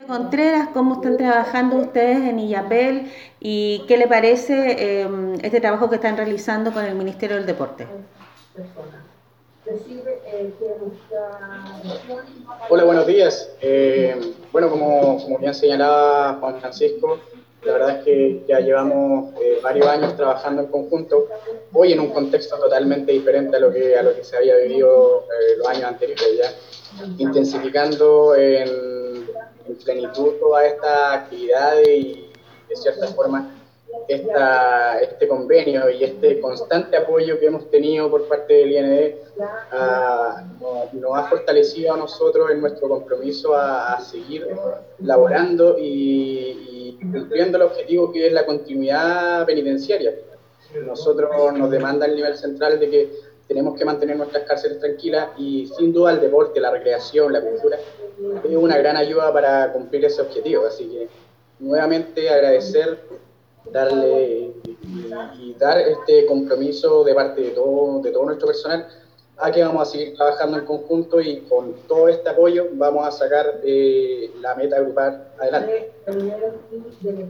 Contreras, ¿cómo están trabajando ustedes en Illapel y qué le parece este trabajo que están realizando con el Ministerio del Deporte? Hola, buenos días. Bueno, como bien señalaba Juan Francisco, la verdad es que ya llevamos varios años trabajando en conjunto, hoy en un contexto totalmente diferente a lo que se había vivido los años anteriores, ya intensificando en plenitud todas estas actividades y de cierta forma este convenio y este constante apoyo que hemos tenido por parte del IND nos ha fortalecido a nosotros en nuestro compromiso a seguir laborando y cumpliendo el objetivo que es la continuidad penitenciaria. Nosotros nos demanda el nivel central de que tenemos que mantener nuestras cárceles tranquilas y sin duda el deporte, la recreación, la cultura es una gran ayuda para cumplir ese objetivo. Así que nuevamente agradecer, darle y dar este compromiso de parte de todo nuestro personal a que vamos a seguir trabajando en conjunto y con todo este apoyo vamos a sacar la meta grupal adelante.